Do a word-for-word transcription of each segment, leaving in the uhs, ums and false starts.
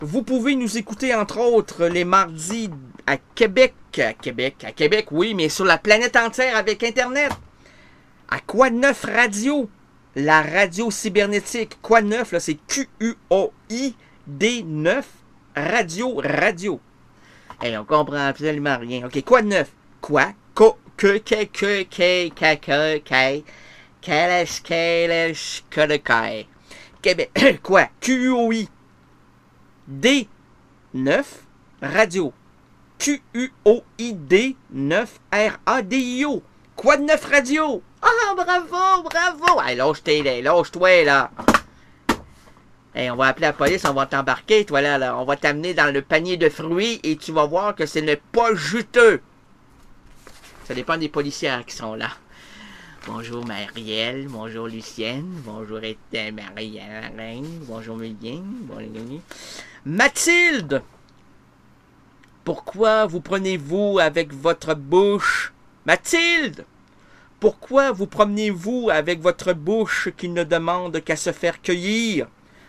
Vous pouvez nous écouter, entre autres, les mardis à Québec. À Québec, à Québec, oui, mais sur la planète entière avec Internet. À Quoi Neuf Radio. La radio cybernétique. Quoi Neuf, là, c'est Q U O I D neuf Radio Radio. Et on comprend absolument rien. OK, Quoi Neuf? Quoi? Co, que, que, que, que, que, que, que, Kalesh, Kalesh, Kodekai. Québec. Quoi? Q U O I D neuf Radio. Q U O I D neuf R A D I O. Quoi de neuf radio? Ah, bravo, bravo! Hey, lâche-toi, lâche-toi, là. Hey, on va appeler la police, on va t'embarquer, toi, là, là. On va t'amener dans le panier de fruits et tu vas voir que ce n'est pas juteux. Ça dépend des policiers qui sont là. Bonjour Marielle, bonjour Lucienne, bonjour Marielle, bonjour Julien, bonjour Mathilde. Pourquoi vous prenez-vous avec votre bouche? Mathilde! Pourquoi vous promenez-vous avec votre bouche qui ne demande qu'à se faire cueillir?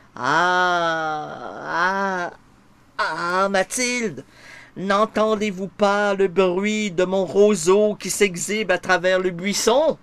Ah! Ah! Ah, Mathilde! N'entendez-vous pas le bruit de mon roseau qui s'exhibe à travers le buisson?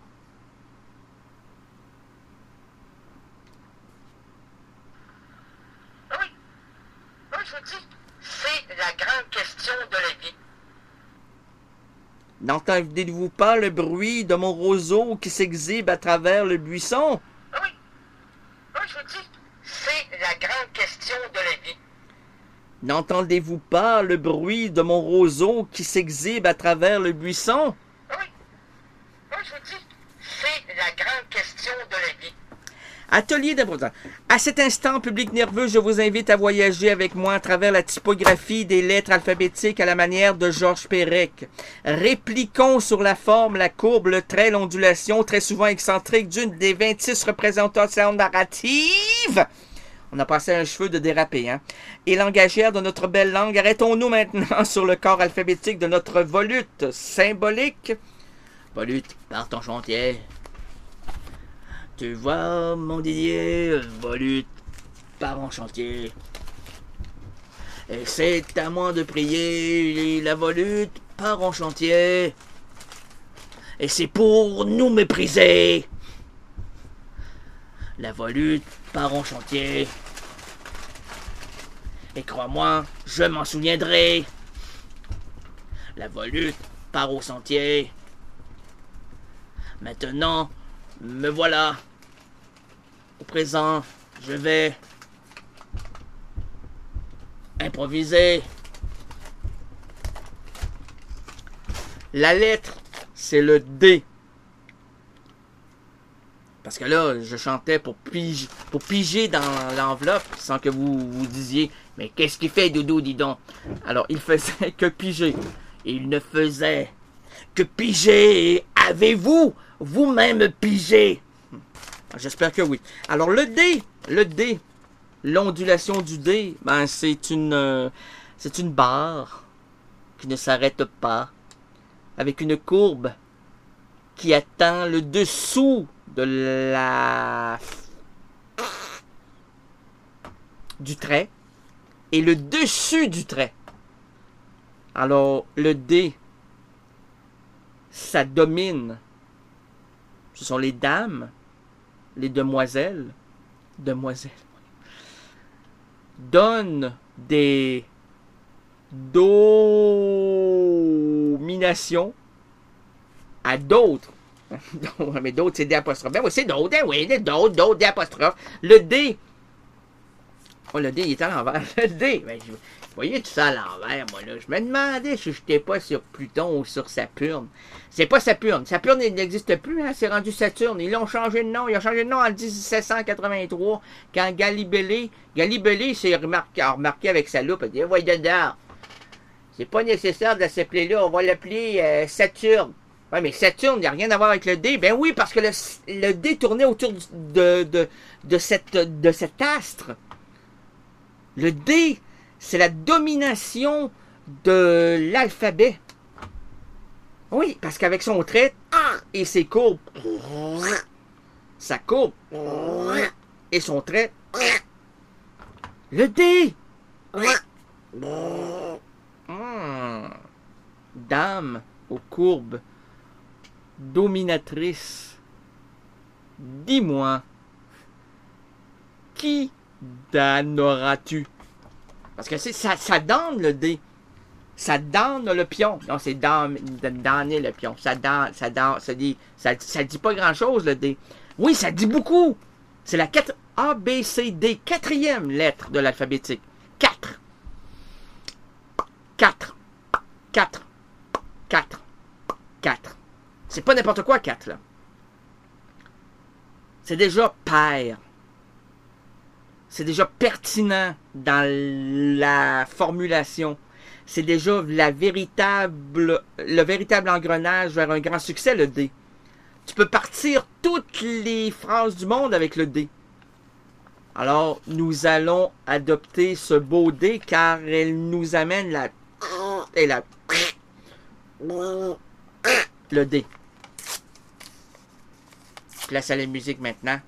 Oui, oui, je vous dis, c'est la grande question de la vie. N'entendez-vous pas le bruit de mon roseau qui s'exhibe à travers le buisson? Oui, oui, je vous dis, c'est la grande question de la vie. N'entendez-vous pas le bruit de mon roseau qui s'exhibe à travers le buisson? Oui, oui, je vous dis, c'est la grande question de la vie. Atelier d'importance. À cet instant, public nerveux, je vous invite à voyager avec moi à travers la typographie des lettres alphabétiques à la manière de Georges Perec. Répliquons sur la forme, la courbe, le trait, l'ondulation, très souvent excentrique, d'une des vingt-six représentations narratives. On a passé un cheveu de déraper, hein? Et langagière de notre belle langue. Arrêtons-nous maintenant sur le corps alphabétique de notre volute symbolique. Volute, par ton chantier. Tu vois, mon Didier, volute, part en chantier. Et c'est à moi de prier, la volute part en chantier. Et c'est pour nous mépriser. La volute part en chantier. Et crois-moi, je m'en souviendrai. La volute part au sentier. Maintenant, me voilà. Au présent, je vais improviser. La lettre, c'est le D. Parce que là, je chantais pour piger, pour piger dans l'enveloppe sans que vous vous disiez « Mais qu'est-ce qu'il fait, Doudou, dis donc? » Alors, il faisait que piger. Il ne faisait que piger. Et avez-vous vous-même pigé? J'espère que oui. Alors, le D, le D, l'ondulation du D, ben, c'est une, euh, c'est une barre qui ne s'arrête pas, avec une courbe qui atteint le dessous de la du trait et le dessus du trait. Alors, le D, ça domine. Ce sont les dames, les demoiselles, demoiselles, donnent des dominations à d'autres. Mais d'autres, c'est des apostrophes. Ben oui, c'est d'autres, ben oui, d'autres, d'autres, des apostrophes. Le D. Oh, le D, il est à l'envers. Le D. Ben, je, vous voyez tout ça à l'envers, moi, là. Je me demandais si je n'étais pas sur Pluton ou sur Saturne. C'est pas Saturne. Saturne, il n'existe plus, hein. C'est rendu Saturne. Ils l'ont changé de nom. Ils ont changé de nom en dix-sept cent quatre-vingt-trois, quand Galilée, Galilée s'est remarqué, remarqué avec sa loupe. Il dit, voyez dedans. C'est pas nécessaire de s'appeler là. On va l'appeler euh, Saturne. Ouais, mais Saturne, il n'y a rien à voir avec le D. Ben oui, parce que le, le D tournait autour de, de, de, cette, de cet astre. Le D, c'est la domination de l'alphabet. Oui, parce qu'avec son trait et ses courbes, sa courbe et son trait, le D. Oui. femme aux courbes dominatrices, dis-moi, qui damneras-tu? Parce que c'est, ça, ça donne le dé. Ça donne le pion. Non, c'est dans, donner le pion. Ça donne, ça donne, ça dit, ça, ça dit pas grand-chose, le dé. Oui, ça dit beaucoup. C'est la quatre, A, B, C, D, quatrième lettre de l'alphabétique. quatre. quatre. quatre. quatre. quatre. C'est pas n'importe quoi, quatre, là. C'est déjà pair. C'est déjà pertinent dans la formulation. C'est déjà la véritable, le véritable engrenage vers un grand succès, le dé. Tu peux partir toutes les phrases du monde avec le dé. Alors, nous allons adopter ce beau dé car elle nous amène la... et la... le dé. Place à la musique maintenant.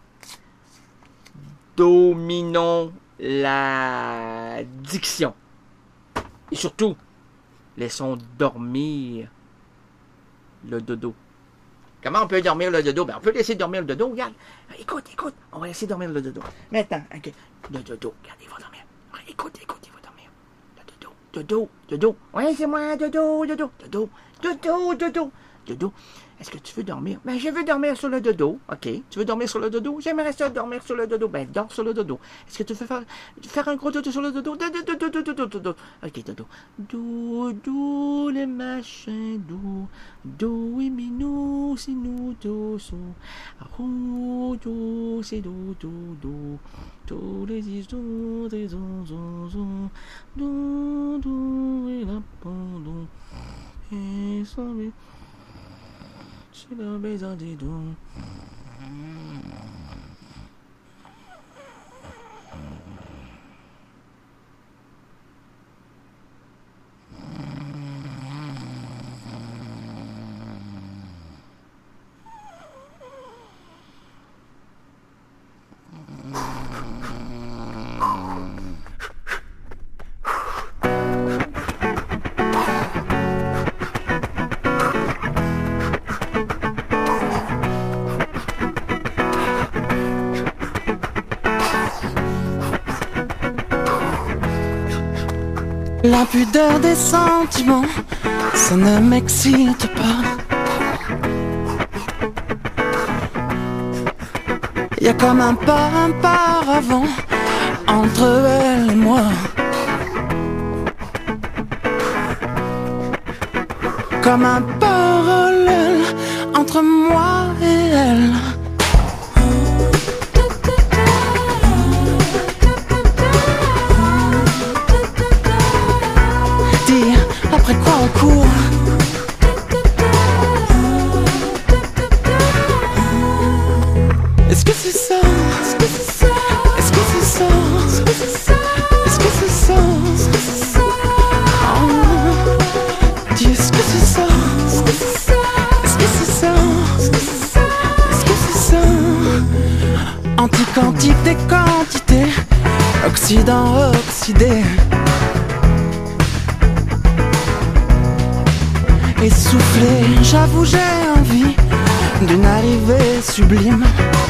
Dominons la diction. Et surtout, laissons dormir le dodo. Comment on peut dormir le dodo? Ben, on peut laisser dormir le dodo. Regarde. Écoute, écoute. On va laisser dormir le dodo. Maintenant, okay. Le dodo. Regarde, il va dormir. Écoute, écoute, il va dormir. Le dodo. Dodo. Dodo. Oui, c'est moi. Dodo. Dodo. Dodo. Dodo. Dodo. Dodo. Est-ce que tu veux dormir? Ben, je veux dormir sur le dodo. OK. Tu veux dormir sur le dodo? J'aimerais ça dormir sur le dodo. Ben, dors sur le dodo. Est-ce que tu veux faire, faire un gros dodo sur le dodo? Dodo, dodo, dodo, dodo, dodo. OK, dodo. Dodo, les machins, do. Do, et minou, c'est nous, do, so. Rou, do, c'est do, do, do. Do, les is, do, des, do, do, do. Do, do, et la, do. Et ça, mais... c'est la maison des dons. La pudeur des sentiments, ça ne m'excite pas. Y a comme un pas, un paravent entre elle et moi. Comme un parallèle entre moi et elle. Après quoi on court? Est-ce que c'est ça? Est-ce que c'est ça? Est-ce que c'est ça? Est-ce que c'est ça? Est-ce que c'est ça? Oh. Dis, est-ce que c'est ça? Est-ce que c'est ça? Est-ce que c'est ça? Est-ce que c'est ça? Anti-quantique des quantités, Occident oxydé. Essoufflé, j'avoue j'ai envie d'une arrivée sublime.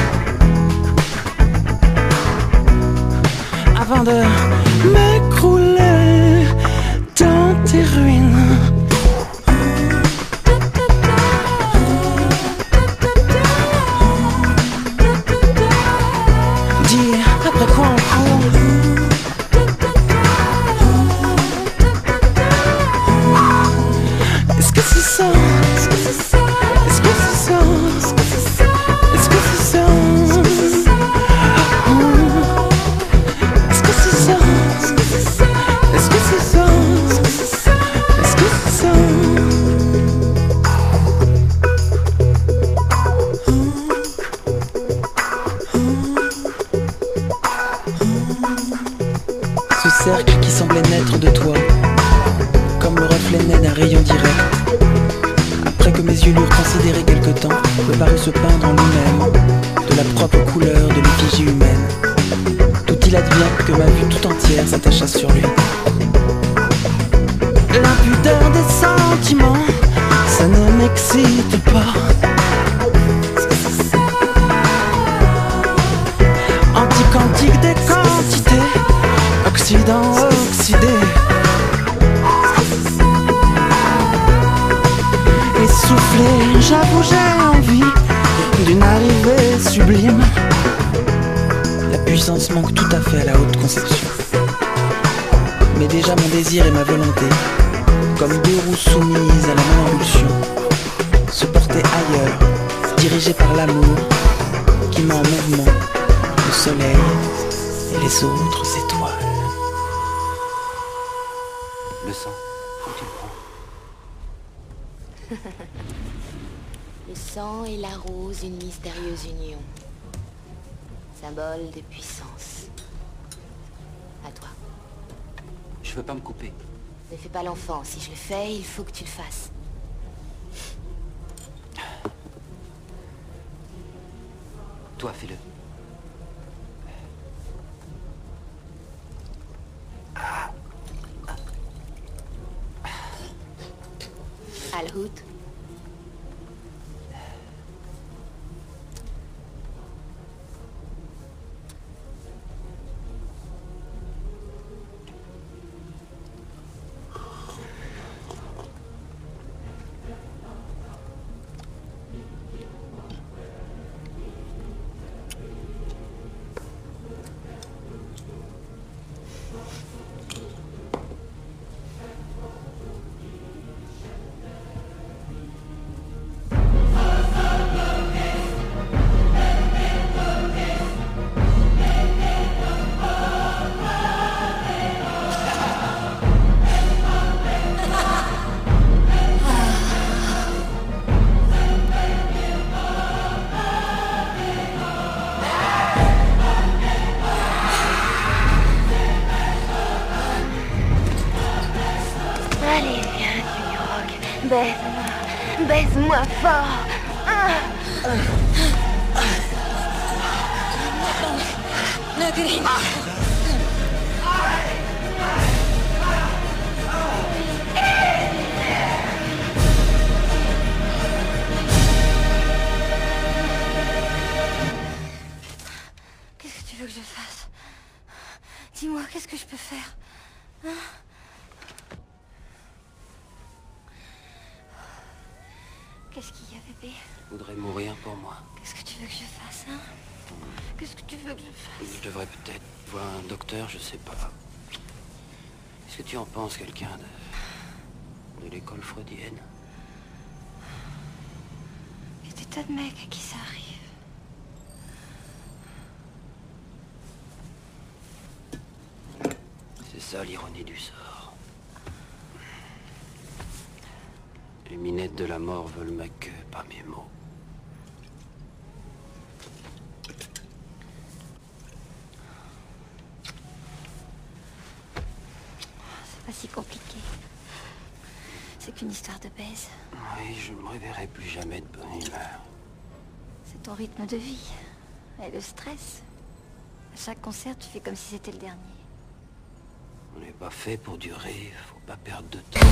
Avant de m'écrouler dans tes ruines. Dis, après quoi on court? Est-ce que c'est ça? Est-ce que c'est ça? Est-ce que c'est ça? Est-ce que c'est ça? Est-ce que c'est ça? Est-ce que c'est ça? Est-ce que c'est ça? Est-ce que c'est ça? Ce cercle qui semblait naître de toi, comme le reflet naît d'un rayon direct. Après que mes yeux l'eurent considéré quelque temps, me parut se peindre en lui-même de la propre couleur de l'effigie humaine. Tout il advient que ma vue tout entière s'attacha sur lui. L'impudeur des sentiments, m'excite pas. Anti-quantique des quantités, Occident oxydé. Essoufflé, j'avoue j'ai envie d'une arrivée sublime. La puissance manque tout à fait à la haute conception. Mais déjà mon désir et ma volonté, comme deux roues soumises à la même impulsion, se porter ailleurs, dirigés par l'amour qui met en mouvement le soleil et les autres étoiles. Le sang, où tu le prends? Le sang et la rose, une mystérieuse union. Symbole de puissance. À toi. Je veux pas me couper. Ne fais pas l'enfant. Si je le fais, il faut que tu le fasses. Toi, fais-le. Al-Hout. Allez, viens, Junior Rock. Baise-moi. Baise-moi fort. Ah. Qu'est-ce que tu veux que je fasse? Dis-moi, qu'est-ce que je peux faire? Hein? Qu'est-ce qu'il y a, bébé? Je voudrais mourir pour moi. Qu'est-ce que tu veux que je fasse, hein? Qu'est-ce que tu veux que je fasse? Je devrais peut-être voir un docteur, je sais pas. Est-ce que tu en penses, quelqu'un de... de l'école freudienne? Il y a des tas de mecs à qui ça arrive. C'est ça l'ironie du sort. Les minettes de la mort veulent ma queue, pas mes mots. C'est pas si compliqué. C'est qu'une histoire de baise. Oui, je ne me réveillerai plus jamais de bonne humeur. C'est ton rythme de vie. Et le stress. À chaque concert, tu fais comme si c'était le dernier. On n'est pas fait pour durer, faut pas perdre de temps.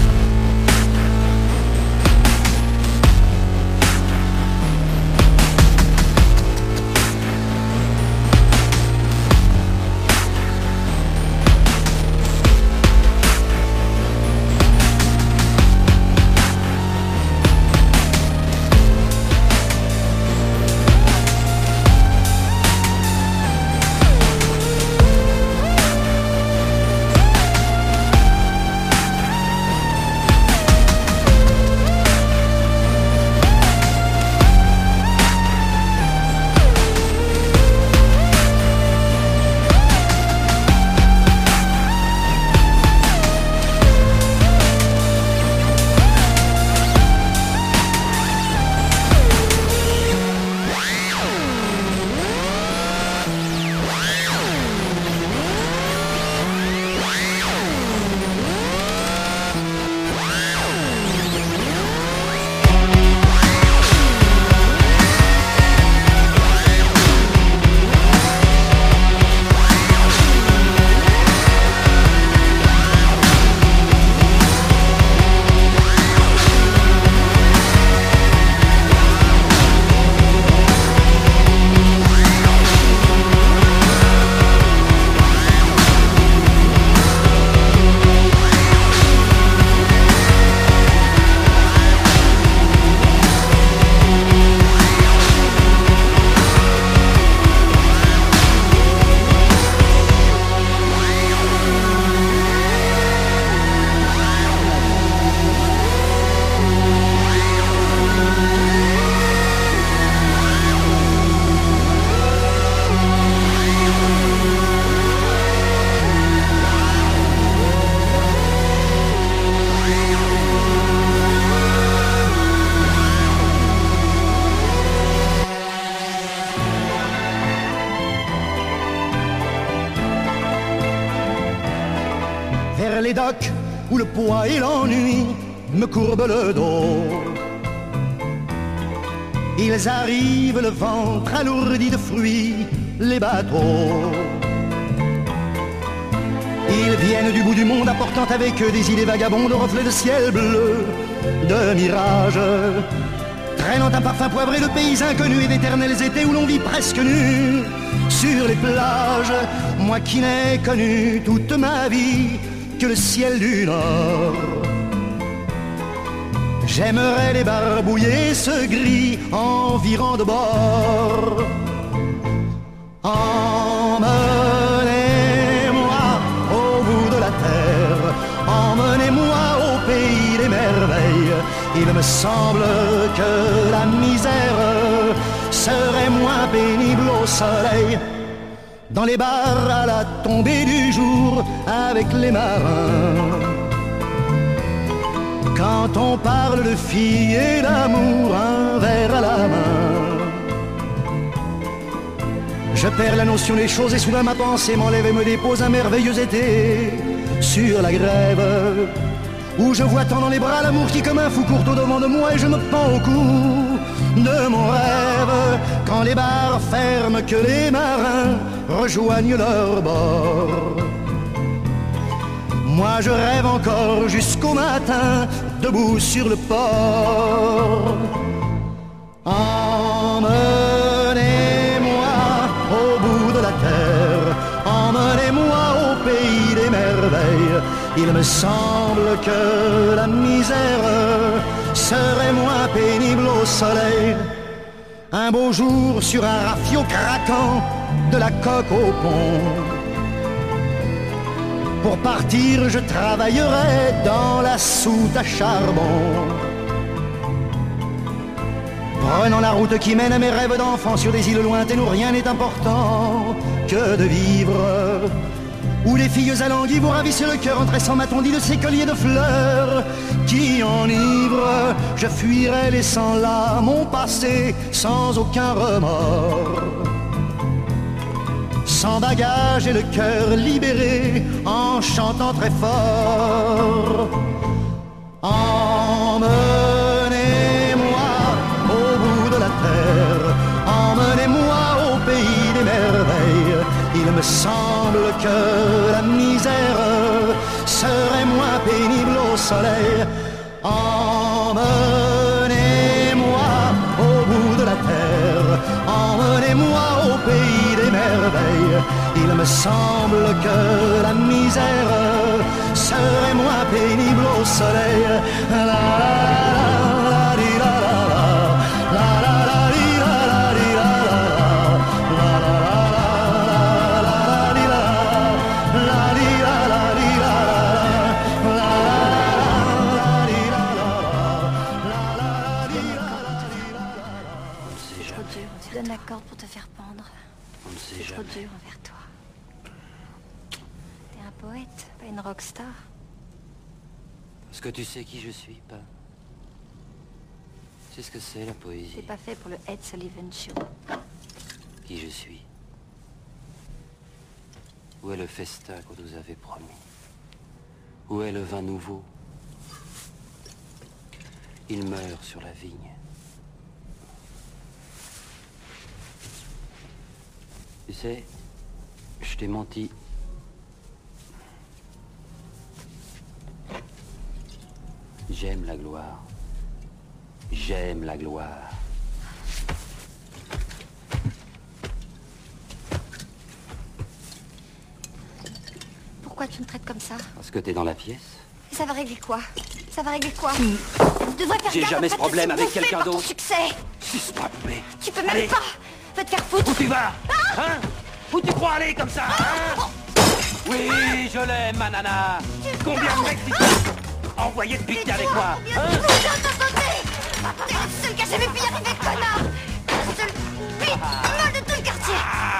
les docks où le poids et l'ennui me courbent le dos. Ils arrivent le ventre alourdi de fruits, les bateaux. Ils viennent du bout du monde apportant avec eux des idées vagabondes, reflets de ciel bleu, de mirages, traînant un parfum poivré de pays inconnus et d'éternels étés où l'on vit presque nu sur les plages. Moi qui n'ai connu toute ma vie que le ciel du Nord, j'aimerais les barbouiller ce gris environ de bord. Emmenez-moi au bout de la terre, emmenez-moi au pays des merveilles. Il me semble que la misère serait moins pénible au soleil, dans les bars à la tombée du jour avec les marins. Quand on parle de filles et d'amour, un verre à la main, je perds la notion des choses et soudain ma pensée m'enlève et me dépose un merveilleux été sur la grève, où je vois tant dans les bras l'amour qui comme un fou court au devant de moi et je me pends au cou de mon rêve. Quand les bars ferment, que les marins rejoignent leur bord, moi je rêve encore jusqu'au matin, debout sur le port. Emmenez-moi au bout de la terre, emmenez-moi au pays des merveilles. Il me semble que la misère serait moins pénible au soleil. Un beau jour sur un rafio craquant, de la coque au pont. Pour partir, je travaillerai dans la soute à charbon, prenant la route qui mène à mes rêves d'enfant sur des îles lointaines où rien n'est important que de vivre, où les filles alanguies vous ravissent le cœur en tressant ma tondie de ces colliers de fleurs qui enivrent. Je fuirai laissant là mon passé sans aucun remords, sans bagage et le cœur libéré, en chantant très fort. Emmenez-moi au bout de la terre, emmenez-moi au pays des merveilles. Il me semble que la misère serait moins pénible au soleil. Emmenez-moi au bout de la terre, emmenez-moi au pays des merveilles. Il me semble que la misère serait moins pénible au soleil. La, la, la, la, la, la, la, la, Tu donnes la corde pour te faire pendre. On ne sait C'est trop jamais. dur envers toi. T'es un poète, pas une rockstar. Est-ce que tu sais qui je suis, pas? C'est ce que c'est la T'es poésie. pas fait pour le Ed Sullivan Show. Qui je suis? Où est le festin qu'on nous avait promis? Où est le vin nouveau? Il meurt sur la vigne. Tu sais, je t'ai menti. J'aime la gloire. J'aime la gloire. Pourquoi tu me traites comme ça? Parce que t'es dans la pièce. Et ça va régler quoi? Ça va régler quoi? Tu devrais faire J'ai gaffe, jamais en ce fait, problème de se avec bouffer quelqu'un par ton d'autre. Succès. Suce-moi, poupée. Tu peux même Allez. pas. Va te faire foutre. Où tu vas? Hein? Où tu crois aller comme ça, hein? Oui, je l'aime, ma nana. Combien de mecs tu t'as envoyé de piquer avec moi, hein? T'es le seul qui a jamais pu y arriver, connard. Le seul bite mal de tout le quartier.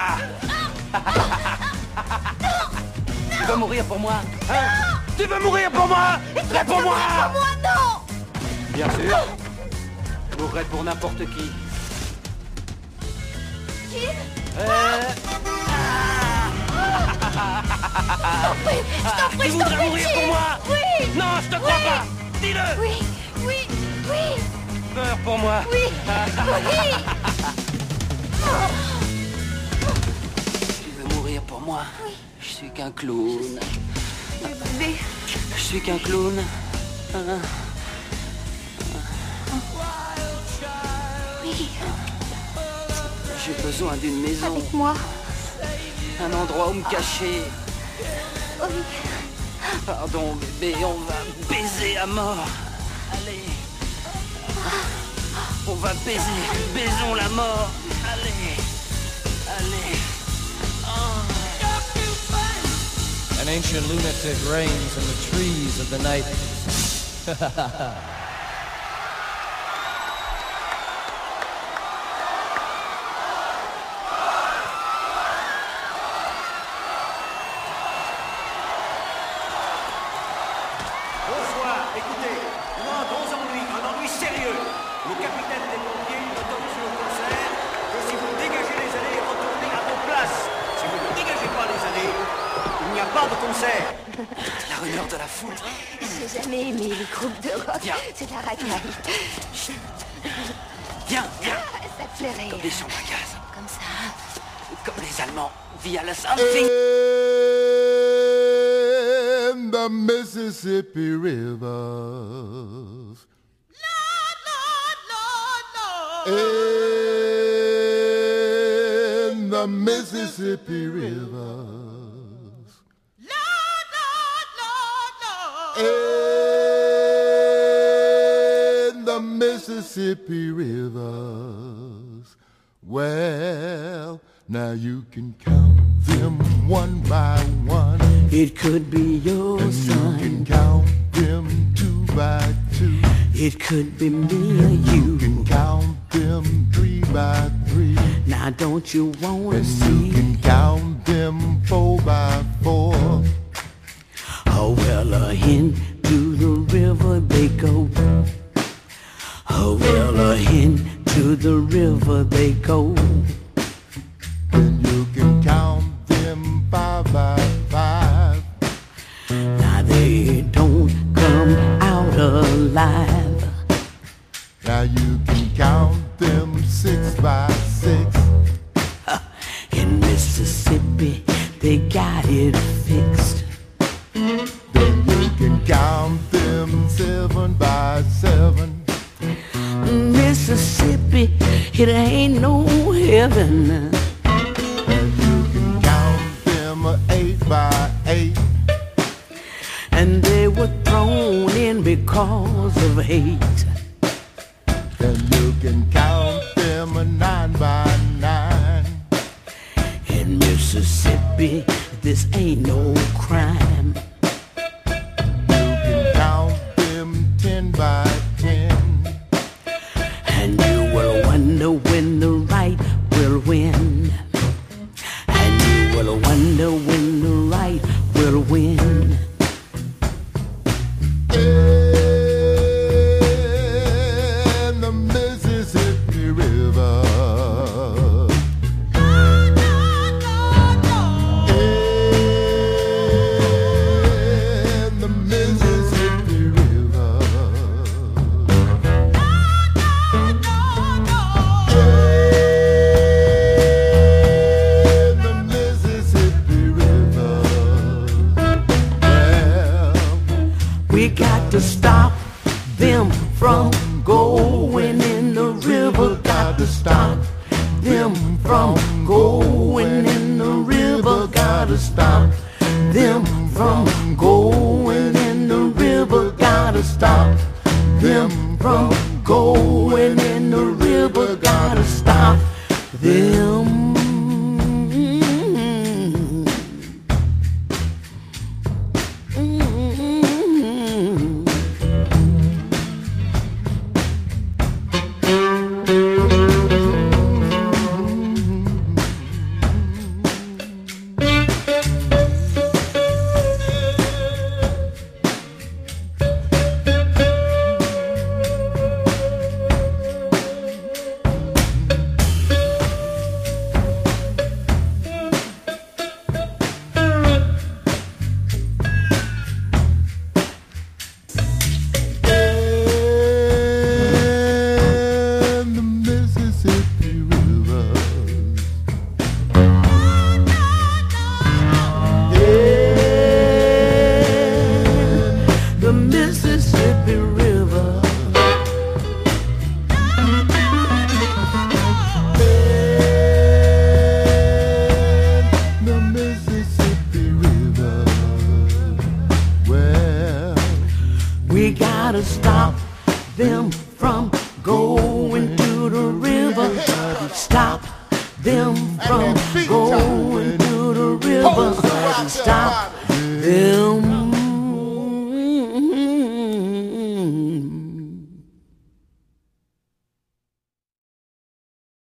Tu veux mourir pour moi, hein? Tu veux mourir pour moi? Réponds-moi! Pour moi, non. Bien sûr. Je mourrais pour n'importe qui. Qui? Euh... ah. prie, je t'en prie, Tu je t'en voudrais prie, mourir dis. pour moi? Oui. Non, je te crois Oui. pas. Dis-le. Oui, oui, oui, Meurs pour moi. oui, oui. Tu veux mourir pour moi? Oui. Je suis qu'un clown. Bébé. Je suis qu'un clown. Hein? Oui, J'ai besoin d'une maison, avec moi. un endroit où me cacher. Oui. Pardon, bébé, on va baiser à mort. Allez. On va baiser. Baisons la mort. Allez. Allez. An ancient lunatic reigns in the trees of the night. Bonsoir, écoutez, on a un gros ennui, un ennui sérieux. Le capitaine des pompiers n'autorise le concert que si vous dégagez les allées et retournez à vos places. Si vous ne dégagez pas les allées, il n'y a pas de concert. La rumeur de la foule. J'ai jamais aimé les groupes de rock. Viens. C'est la racaille. Viens, viens. Ça te plairait. Comme des chambres à gaz. Comme ça. Comme les Allemands. Via la something. In the Mississippi River. In the Mississippi River. In the Mississippi rivers. Well, now you can count them one by one. It could be your and son. You can count them two by two. It could be me or you. You can count them three by three. Now don't you wanna and see? You can count them four by four. Oh well, uh, into the river they go. Oh well, uh, into the river they go. And you can count them five by five. Now they don't come out alive. Now you can count them six by six. In Mississippi, they got it fixed. Then you can count them seven by seven. Mississippi, it ain't no heaven. And you can count them eight by eight. And they were thrown in because of hate. Then you can count them nine by nine. In Mississippi, this ain't no crime. You can count them ten by ten. And you will wonder when the right will win. And you will wonder when the right will win. In the Mississippi River. In the Mississippi River. In the Mississippi River. Well, We got to stop them from going in the river. Got to stop them from going in the river. Got to stop them from going in the river. Got to stop them from going in the river. Got to stop them. gotta stop them from going to the river. Stop them from going to the river. Stop